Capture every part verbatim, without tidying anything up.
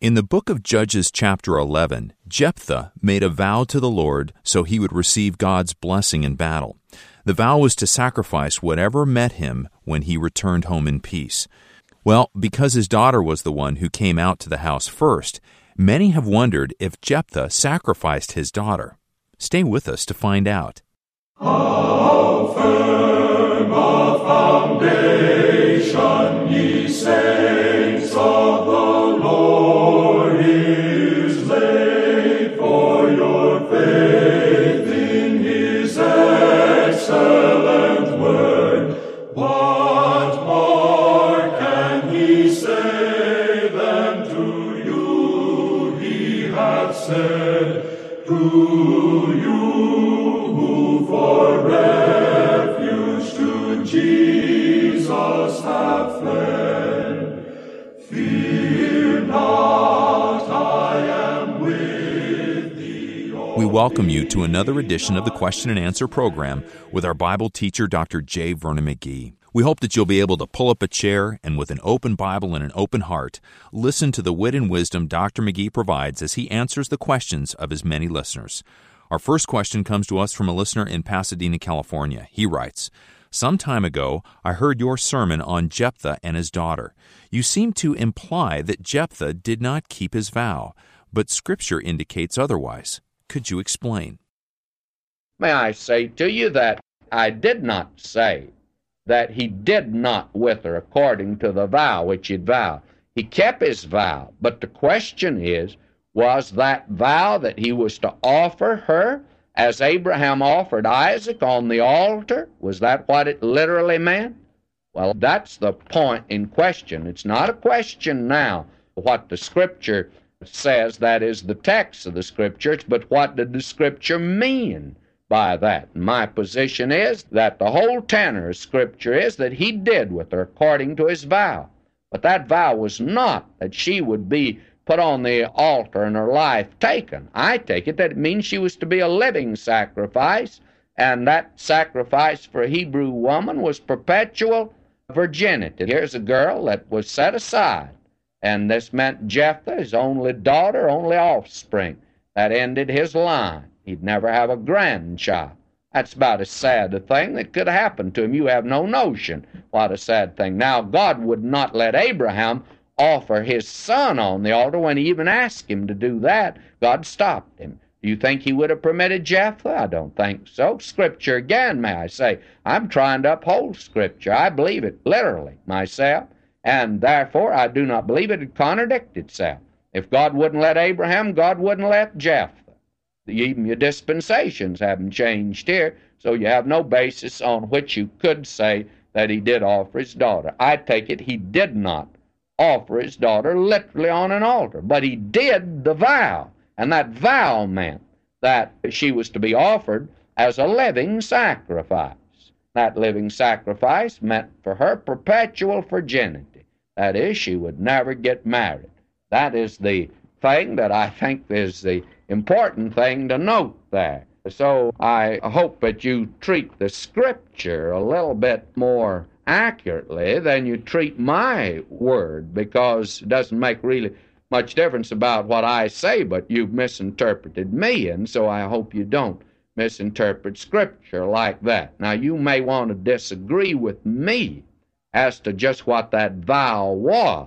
In the book of Judges chapter eleven, Jephthah made a vow to the Lord so he would receive God's blessing in battle. The vow was to sacrifice whatever met him when he returned home in peace. Well, because his daughter was the one who came out to the house first, many have wondered if Jephthah sacrificed his daughter. Stay with us to find out. How firm a foundation, ye saints of the Lord, is laid for your faith in his excellent word. What more can he say than to you he hath said, to you who for refuge to Jesus have fled? Fear not, I am with thee. We welcome you to another edition of the Question and Answer program with our Bible teacher, Doctor J. Vernon McGee. We hope that you'll be able to pull up a chair and with an open Bible and an open heart, listen to the wit and wisdom Doctor McGee provides as he answers the questions of his many listeners. Our first question comes to us from a listener in Pasadena, California. He writes, "Some time ago, I heard your sermon on Jephthah and his daughter. You seem to imply that Jephthah did not keep his vow, but Scripture indicates otherwise. Could you explain?" May I say to you that I did not say that he did not with her according to the vow which he'd vowed. He kept his vow, but the question is, was that vow that he was to offer her as Abraham offered Isaac on the altar? Was that what it literally meant? Well, that's the point in question. It's not a question now what the Scripture says, that is the text of the Scriptures, but what did the Scripture mean by that? My position is that the whole tenor of Scripture is that he did with her according to his vow. But that vow was not that she would be put on the altar and her life taken. I take it that it means she was to be a living sacrifice, and that sacrifice for a Hebrew woman was perpetual virginity. Here's a girl that was set aside, and this meant Jephthah, his only daughter, only offspring. That ended his line. He'd never have a grandchild. That's about as sad a thing that could happen to him. You have no notion what a sad thing. Now, God would not let Abraham offer his son on the altar when he even asked him to do that. God stopped him. Do you think he would have permitted Jephthah? I don't think so. Scripture again, may I say. I'm trying to uphold Scripture. I believe it literally myself, and therefore I do not believe it would contradict itself. If God wouldn't let Abraham, God wouldn't let Jephthah. Even your dispensations haven't changed here, so you have no basis on which you could say that he did offer his daughter. I take it he did not offer his daughter literally on an altar, but he did the vow, and that vow meant that she was to be offered as a living sacrifice. That living sacrifice meant for her perpetual virginity. That is, she would never get married. That is the thing that I think is the important thing to note there. So I hope that you treat the Scripture a little bit more accurately than you treat my word, because it doesn't make really much difference about what I say, but you've misinterpreted me, and so I hope you don't misinterpret Scripture like that. Now, you may want to disagree with me as to just what that vow was,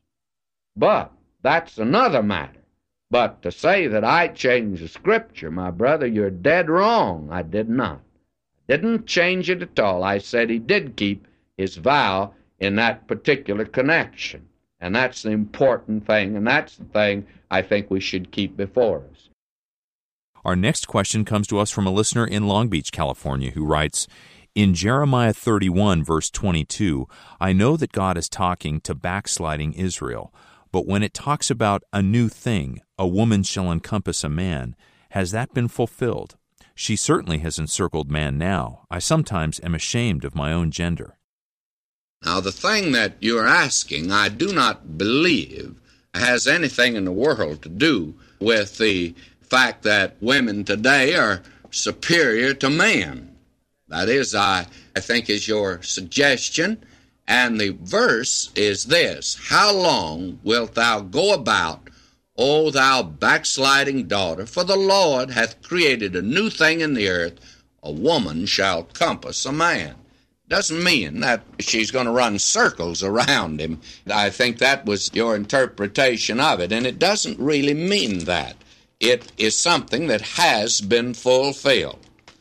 but that's another matter. But to say that I changed the Scripture, my brother, you're dead wrong. I did not. I didn't change it at all. I said he did keep his vow in that particular connection. And that's the important thing, and that's the thing I think we should keep before us. Our next question comes to us from a listener in Long Beach, California, who writes, "In Jeremiah thirty-one, verse twenty-two, I know that God is talking to backsliding Israel, but when it talks about a new thing, a woman shall encompass a man, has that been fulfilled? She certainly has encircled man now. I sometimes am ashamed of my own gender." Now, the thing that you're asking, I do not believe has anything in the world to do with the fact that women today are superior to men. That is, I, I think, is your suggestion. And the verse is this: "How long wilt thou go about O thou backsliding daughter, for the Lord hath created a new thing in the earth, a woman shall compass a man. Doesn't mean that she's going to run circles around him. I think that was your interpretation of it, and it doesn't really mean that. It is something that has been fulfilled.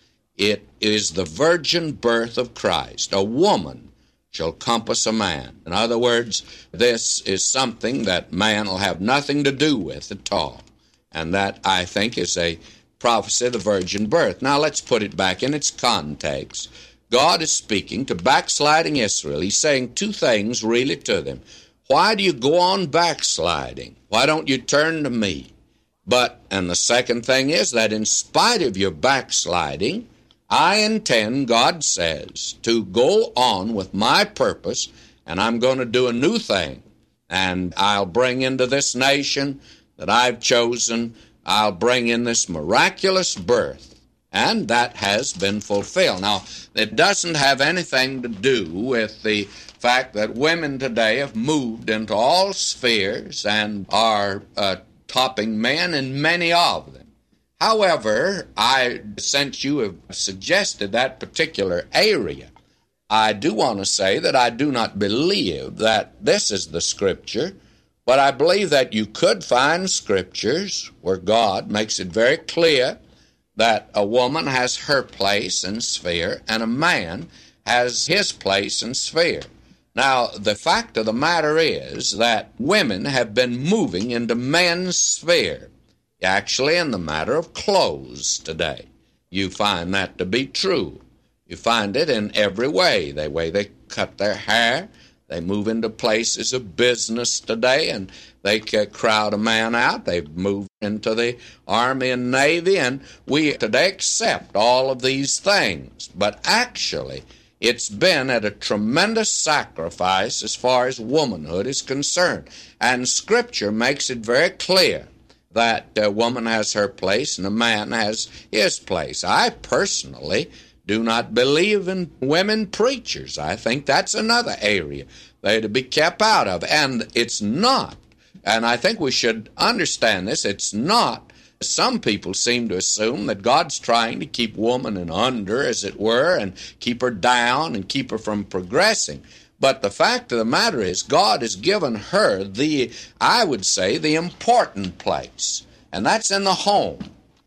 It is the virgin birth of Christ. A woman shall compass a man. In other words, this is something that man will have nothing to do with at all. And that, I think, is a prophecy of the virgin birth. Now, let's put it back in its context. God is speaking to backsliding Israel. He's saying two things really to them. Why do you go on backsliding? Why don't you turn to me? But, and the second thing is that in spite of your backsliding, I intend, God says, to go on with my purpose, and I'm going to do a new thing. And I'll bring into this nation that I've chosen, I'll bring in this miraculous birth. And that has been fulfilled. Now, it doesn't have anything to do with the fact that women today have moved into all spheres and are uh, topping men in many of them. However, I, since you have suggested that particular area, I do want to say that I do not believe that this is the Scripture, but I believe that you could find Scriptures where God makes it very clear that a woman has her place and sphere, and a man has his place and sphere. Now, the fact of the matter is that women have been moving into men's sphere, actually in the matter of clothes today. You find that to be true. You find it in every way, the way they cut their hair. They move into places of business today, and they crowd a man out. They move into the Army and Navy, and we today accept all of these things. But actually, it's been at a tremendous sacrifice as far as womanhood is concerned. And Scripture makes it very clear that a woman has her place and a man has his place. I personally do not believe in women preachers. I think that's another area they're to be kept out of. And it's not, and I think we should understand this, it's not, some people seem to assume that God's trying to keep woman in under, as it were, and keep her down and keep her from progressing. But the fact of the matter is, God has given her the, I would say, the important place, and that's in the home.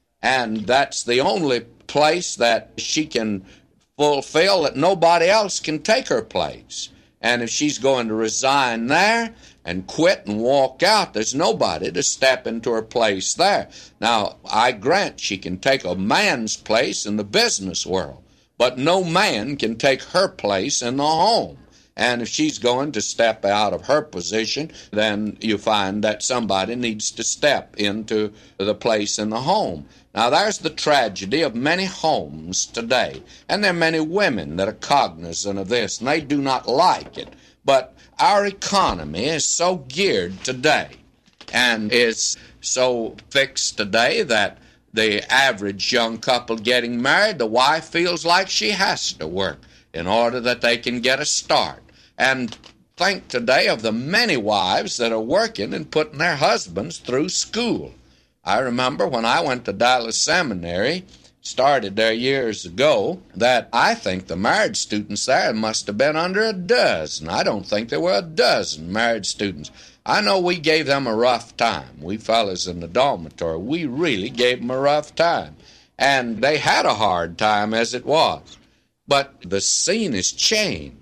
And that's the only place that she can fulfill, that nobody else can take her place. And if she's going to resign there and quit and walk out, there's nobody to step into her place there. Now, I grant she can take a man's place in the business world, but no man can take her place in the home. And if she's going to step out of her position, then you find that somebody needs to step into the place in the home. Now, there's the tragedy of many homes today, and there are many women that are cognizant of this, and they do not like it. But our economy is so geared today and is so fixed today that the average young couple getting married, the wife feels like she has to work in order that they can get a start. And think today of the many wives that are working and putting their husbands through school. I remember when I went to Dallas Seminary, started there years ago, that I think the married students there must have been under a dozen. I don't think there were a dozen married students. I know we gave them a rough time. We fellas in the dormitory, we really gave them a rough time. And they had a hard time as it was. But the scene has changed.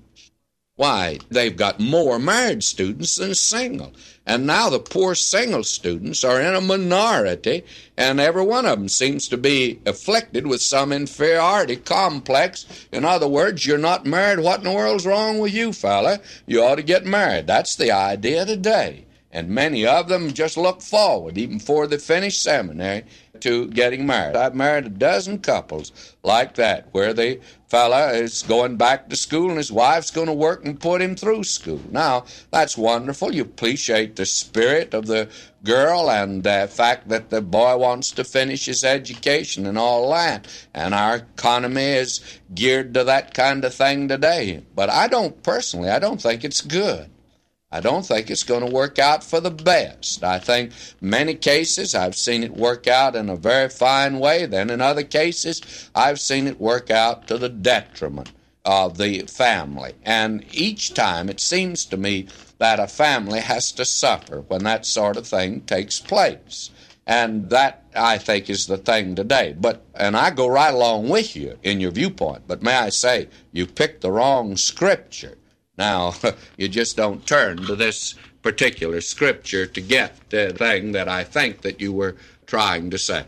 Why, they've got more married students than single. And now the poor single students are in a minority, and every one of them seems to be afflicted with some inferiority complex. In other words, you're not married. What in the world's wrong with you, fella? You ought to get married. That's the idea today. And many of them just look forward, even before they finish seminary, to getting married. I've married a dozen couples like that, where the fella is going back to school and his wife's going to work and put him through school. Now, that's wonderful. You appreciate the spirit of the girl and the fact that the boy wants to finish his education and all that. And our economy is geared to that kind of thing today. But I don't, personally, I don't think it's good. I don't think it's going to work out for the best. I think many cases I've seen it work out in a very fine way. Then in other cases, I've seen it work out to the detriment of the family. And each time it seems to me that a family has to suffer when that sort of thing takes place. And that, I think, is the thing today. But, and I go right along with you in your viewpoint, but may I say, you picked the wrong scripture. Now, you just don't turn to this particular scripture to get the thing that I think that you were trying to say.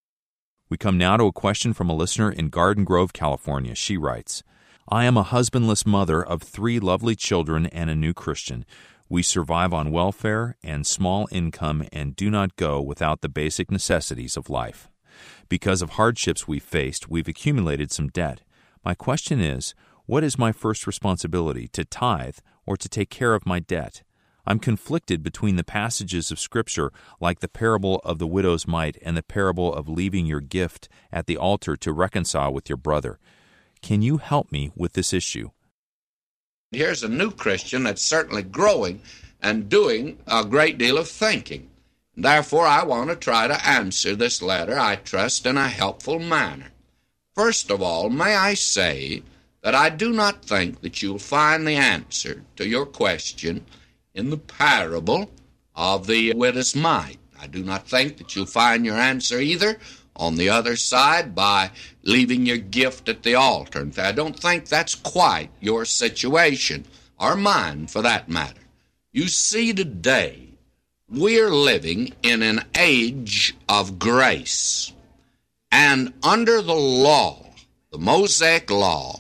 We come now to a question from a listener in Garden Grove, California. She writes, I am a husbandless mother of three lovely children and a new Christian. We survive on welfare and small income and do not go without the basic necessities of life. Because of hardships we've faced, we've accumulated some debt. My question is, what is my first responsibility, to tithe or to take care of my debt? I'm conflicted between the passages of Scripture like the parable of the widow's mite and the parable of leaving your gift at the altar to reconcile with your brother. Can you help me with this issue? Here's a new Christian that's certainly growing and doing a great deal of thinking. Therefore, I want to try to answer this letter, I trust, in a helpful manner. First of all, may I say that I do not think that you'll find the answer to your question in the parable of the widow's mite. I do not think that you'll find your answer either on the other side by leaving your gift at the altar. And I don't think that's quite your situation, or mine for that matter. You see, today, we're living in an age of grace. And under the law, the Mosaic law,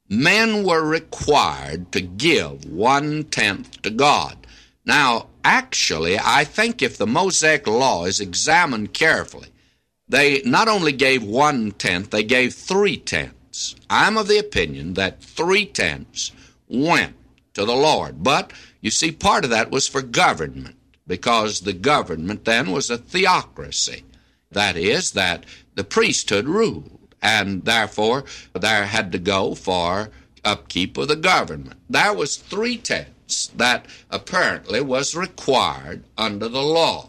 men were required to give one-tenth to God. Now, actually, I think if the Mosaic law is examined carefully, they not only gave one-tenth, they gave three-tenths. I'm of the opinion that three-tenths went to the Lord. But, you see, part of that was for government, because the government then was a theocracy. That is, that the priesthood ruled, and therefore there had to go for upkeep of the government. There was three-tenths that apparently was required under the law.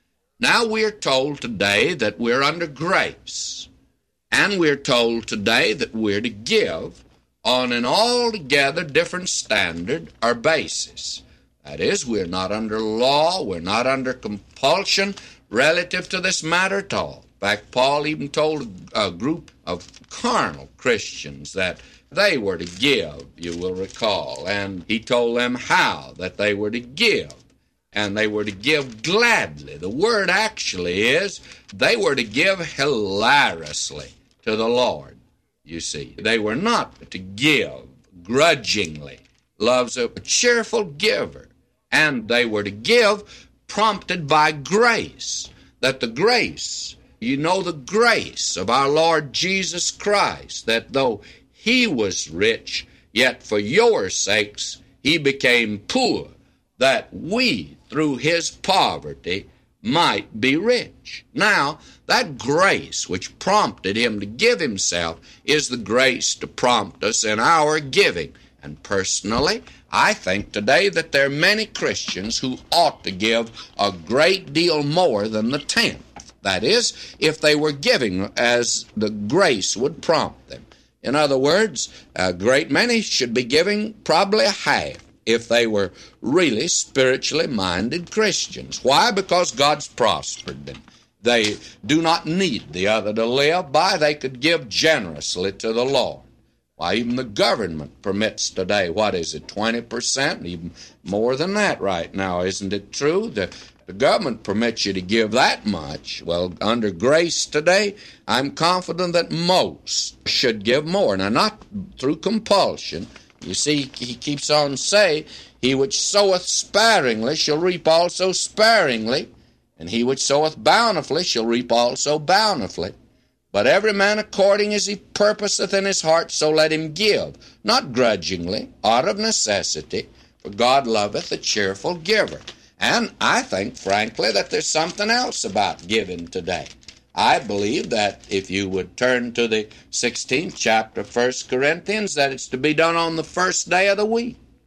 Now we're told today that we're under grace, and we're told today that we're to give on an altogether different standard or basis. That is, we're not under law, we're not under compulsion relative to this matter at all. In fact, Paul even told a group of carnal Christians that they were to give, you will recall, and he told them how that they were to give. And they were to give gladly. The word actually is they were to give hilariously to the Lord, you see. They were not to give grudgingly. Love's a cheerful giver. And they were to give prompted by grace. That the grace, you know the grace of our Lord Jesus Christ, that though he was rich, yet for your sakes he became poor, that we, through his poverty, might be rich. Now, that grace which prompted him to give himself is the grace to prompt us in our giving. And personally, I think today that there are many Christians who ought to give a great deal more than the tenth. That is, if they were giving as the grace would prompt them. In other words, a great many should be giving probably a half, if they were really spiritually minded Christians. Why? Because God's prospered them. They do not need the other to live by. They could give generously to the Lord. Why, even the government permits today, what is it, twenty percent? Even more than that right now, isn't it true? The, the government permits you to give that much. Well, under grace today, I'm confident that most should give more. Now, not through compulsion. You see, he keeps on saying, he which soweth sparingly shall reap also sparingly, and he which soweth bountifully shall reap also bountifully. But every man according as he purposeth in his heart, so let him give, not grudgingly, out of necessity, for God loveth a cheerful giver. And I think, frankly, that there's something else about giving today. I believe that if you would turn to the sixteenth chapter of First Corinthians, that it's to be done on the first day of the week.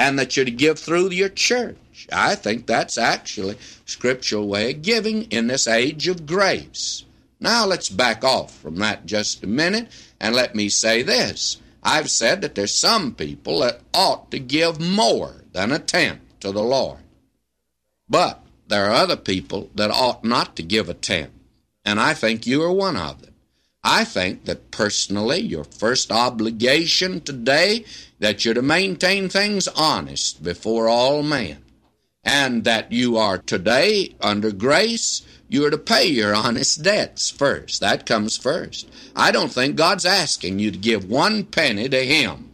and that you're to give through your church. I think that's actually a scriptural way of giving in this age of grace. Now let's back off from that just a minute, and let me say this. I've said that there's some people that ought to give more than a tenth to the Lord. But there are other people that ought not to give a tenth, and I think you are one of them. I think that personally your first obligation today, that you're to maintain things honest before all men, and that you are today under grace, you are to pay your honest debts first. That comes first. I don't think God's asking you to give one penny to Him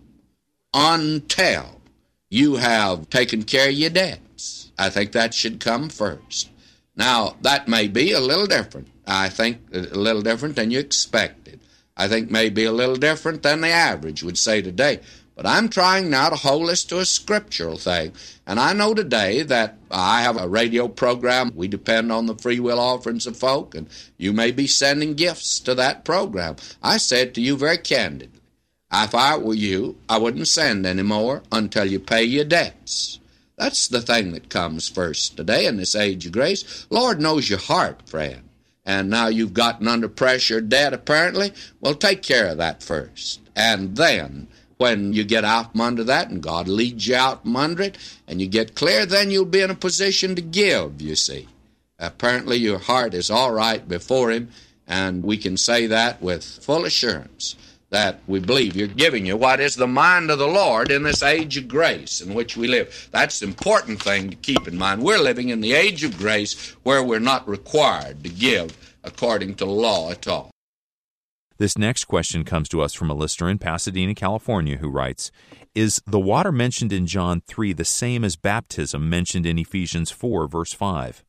until you have taken care of your debts. I think that should come first. Now, that may be a little different. I think a little different than you expected. I think maybe a little different than the average would say today. But I'm trying now to hold this to a scriptural thing. And I know today that I have a radio program. We depend on the free will offerings of folk, and you may be sending gifts to that program. I said to you very candidly, if I were you, I wouldn't send any more until you pay your debts. That's the thing that comes first today in this age of grace. Lord knows your heart, friend. And now you've gotten under pressure debt, apparently. Well, take care of that first. And then, when you get out from under that and God leads you out from under it and you get clear, then you'll be in a position to give, you see. Apparently your heart is all right before Him, and we can say that with full assurance that we believe you're giving you what is the mind of the Lord in this age of grace in which we live. That's the important thing to keep in mind. We're living in the age of grace where we're not required to give according to law at all. This next question comes to us from a listener in Pasadena, California, who writes, is the water mentioned in John three the same as baptism mentioned in Ephesians four, verse five?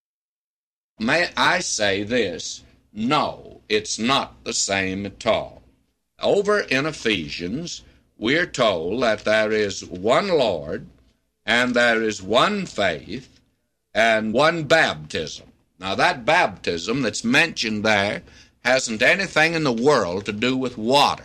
May I say this? No, it's not the same at all. Over in Ephesians, we're told that there is one Lord, and there is one faith, and one baptism. Now, that baptism that's mentioned there hasn't anything in the world to do with water.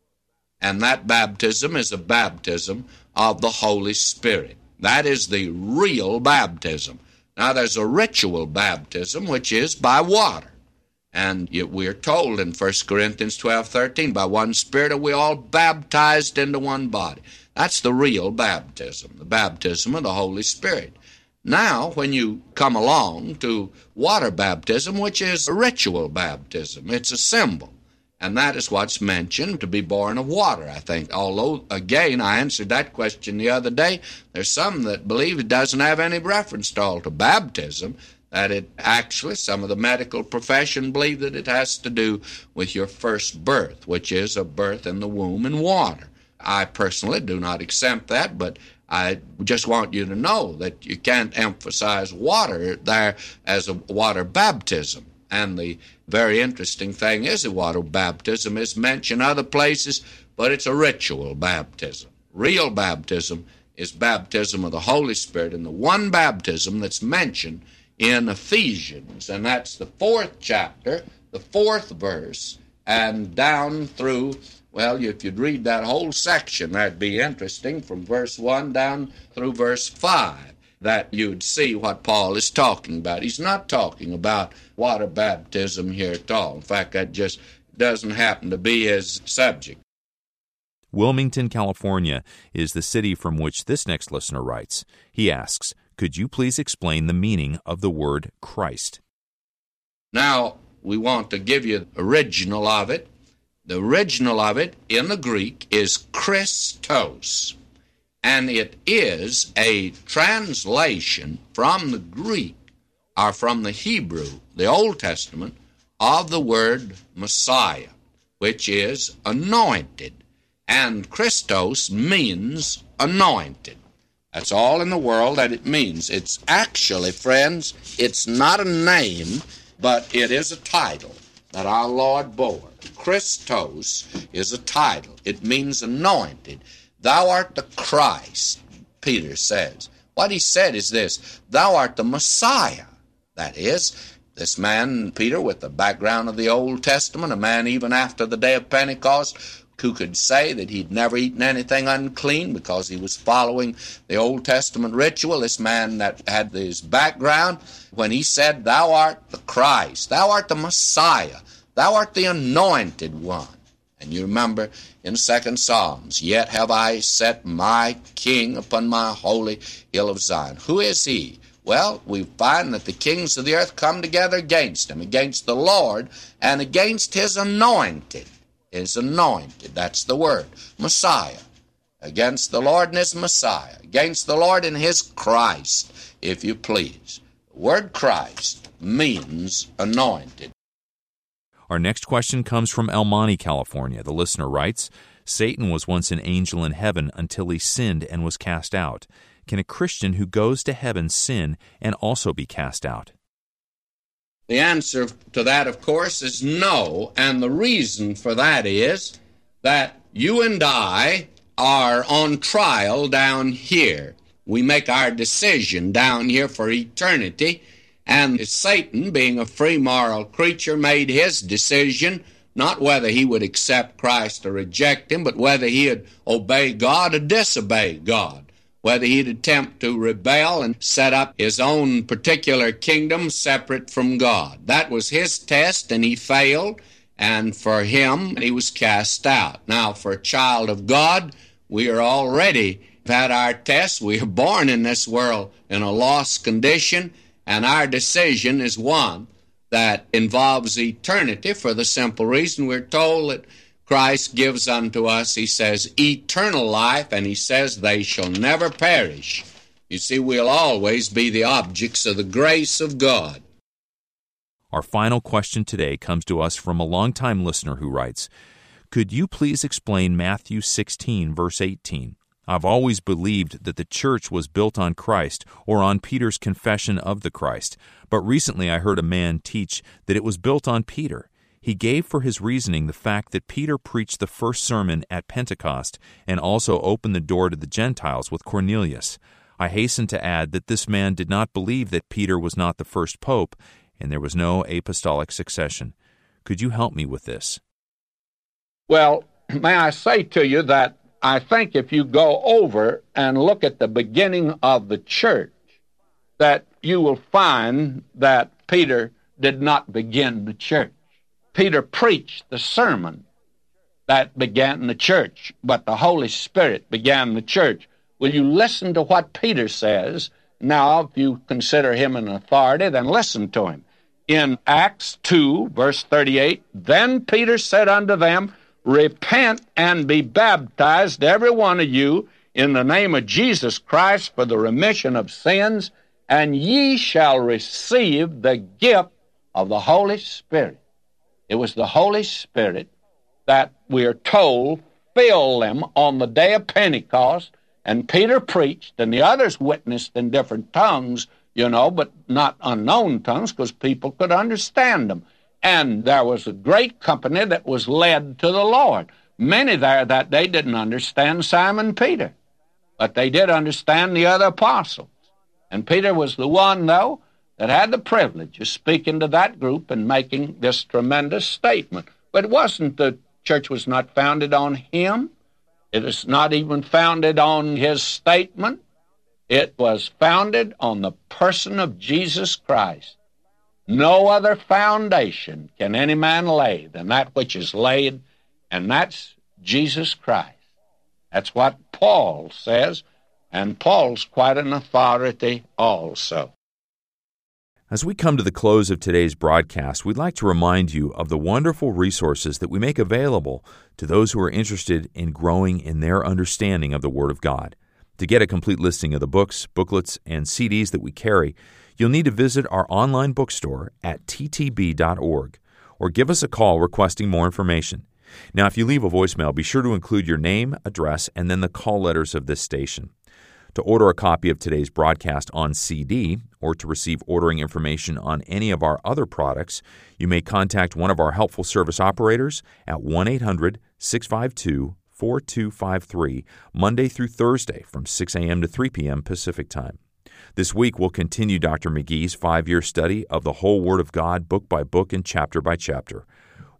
And that baptism is a baptism of the Holy Spirit. That is the real baptism. Now, there's a ritual baptism, which is by water. And we're told in First Corinthians twelve thirteen, by one Spirit are we all baptized into one body. That's the real baptism, the baptism of the Holy Spirit. Now, when you come along to water baptism, which is a ritual baptism, it's a symbol. And that is what's mentioned, to be born of water, I think. Although, again, I answered that question the other day. There's some that believe it doesn't have any reference at all to baptism, that it actually, some of the medical profession believe that it has to do with your first birth, which is a birth in the womb in water. I personally do not accept that, but I just want you to know that you can't emphasize water there as a water baptism. And the very interesting thing is the water baptism is mentioned other places, but it's a ritual baptism. Real baptism is baptism of the Holy Spirit, and the one baptism that's mentioned in Ephesians, and that's the fourth chapter, the fourth verse, and down through, well, if you'd read that whole section, that'd be interesting, from verse one down through verse five, that you'd see what Paul is talking about. He's not talking about water baptism here at all. In fact, that just doesn't happen to be his subject. Wilmington, California is the city from which this next listener writes. He asks, could you please explain the meaning of the word Christ? Now, we want to give you the original of it. The original of it in the Greek is Christos, and it is a translation from the Greek, or from the Hebrew, the Old Testament, of the word Messiah, which is anointed. And Christos means anointed. That's all in the world that it means. It's actually, friends, it's not a name, but it is a title that our Lord bore. Christos is a title. It means anointed. Thou art the Christ, Peter says. What he said is this: thou art the Messiah. That is, this man, Peter, with the background of the Old Testament, a man even after the day of Pentecost, who could say that he'd never eaten anything unclean because he was following the Old Testament ritual. This man that had his background, when he said, "Thou art the Christ, thou art the Messiah, thou art the anointed one." And you remember in Second Psalms, "Yet have I set my king upon my holy hill of Zion." Who is he? Well, we find that the kings of the earth come together against him, against the Lord, and against his anointed. His anointed, that's the word, Messiah. Against the Lord and his Messiah. Against the Lord and his Christ, if you please. The word Christ means anointed. Our next question comes from El Monte, California. The listener writes, "Satan was once an angel in heaven until he sinned and was cast out. Can a Christian who goes to heaven sin and also be cast out?" The answer to that, of course, is no, and the reason for that is that you and I are on trial down here. We make our decision down here for eternity, and Satan, being a free moral creature, made his decision not whether he would accept Christ or reject him, but whether he would obey God or disobey God. Whether he'd attempt to rebel and set up his own particular kingdom separate from God. That was his test, and he failed, and for him, he was cast out. Now, for a child of God, we are already had our test. We are born in this world in a lost condition, and our decision is one that involves eternity for the simple reason we're told that Christ gives unto us, he says, eternal life, and he says they shall never perish. You see, we'll always be the objects of the grace of God. Our final question today comes to us from a longtime listener who writes, "Could you please explain Matthew sixteen, verse eighteen? I've always believed that the church was built on Christ or on Peter's confession of the Christ, but recently I heard a man teach that it was built on Peter. He gave for his reasoning the fact that Peter preached the first sermon at Pentecost and also opened the door to the Gentiles with Cornelius. I hasten to add that this man did not believe that Peter was not the first pope and there was no apostolic succession. Could you help me with this?" Well, may I say to you that I think if you go over and look at the beginning of the church, that you will find that Peter did not begin the church. Peter preached the sermon that began the church, but the Holy Spirit began the church. Will you listen to what Peter says? Now, if you consider him an authority, then listen to him. In Acts two, verse thirty-eight, "Then Peter said unto them, Repent and be baptized, every one of you, in the name of Jesus Christ for the remission of sins, and ye shall receive the gift of the Holy Spirit." It was the Holy Spirit that we are told filled them on the day of Pentecost, and Peter preached, and the others witnessed in different tongues, you know, but not unknown tongues, because people could understand them. And there was a great company that was led to the Lord. Many there that day didn't understand Simon Peter, but they did understand the other apostles. And Peter was the one, though, that had the privilege of speaking to that group and making this tremendous statement. But it wasn't, the church was not founded on him. It is not even founded on his statement. It was founded on the person of Jesus Christ. No other foundation can any man lay than that which is laid, and that's Jesus Christ. That's what Paul says, and Paul's quite an authority also. As we come to the close of today's broadcast, we'd like to remind you of the wonderful resources that we make available to those who are interested in growing in their understanding of the Word of God. To get a complete listing of the books, booklets, and C Ds that we carry, you'll need to visit our online bookstore at t t b dot org or give us a call requesting more information. Now, if you leave a voicemail, be sure to include your name, address, and then the call letters of this station. To order a copy of today's broadcast on C D or to receive ordering information on any of our other products, you may contact one of our helpful service operators at one eight hundred six five two four two five three, Monday through Thursday from six a.m. to three p.m. Pacific Time. This week, we'll continue Doctor McGee's five-year study of the whole Word of God, book by book and chapter by chapter.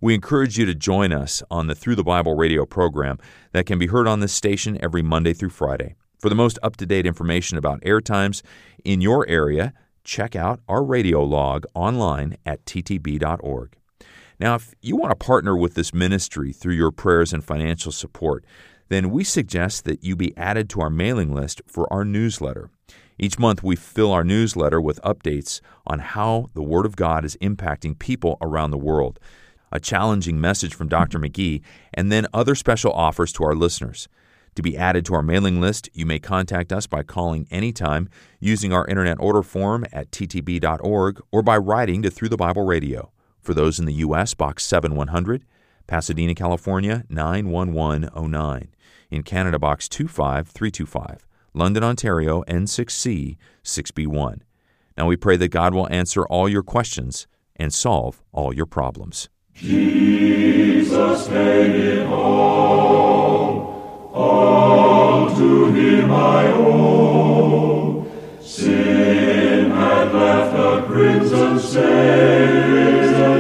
We encourage you to join us on the Through the Bible radio program that can be heard on this station every Monday through Friday. For the most up-to-date information about air times in your area, check out our radio log online at t t b dot org. Now, if you want to partner with this ministry through your prayers and financial support, then we suggest that you be added to our mailing list for our newsletter. Each month, we fill our newsletter with updates on how the Word of God is impacting people around the world, a challenging message from Doctor McGee, and then other special offers to our listeners. To be added to our mailing list, you may contact us by calling anytime using our internet order form at t t b dot org or by writing to Through the Bible Radio. For those in the U S, Box seven one hundred, Pasadena, California, nine one one oh nine. In Canada, Box two five three two five. London, Ontario, N six C six B one. Now we pray that God will answer all your questions and solve all your problems. Jesus paid it all, all to Him I owe. Sin had left a crimson stain,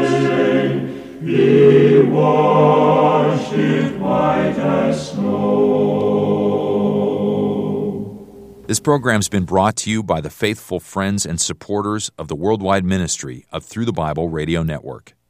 He washed it white as snow. This program's been brought to you by the faithful friends and supporters of the worldwide ministry of Through the Bible Radio Network.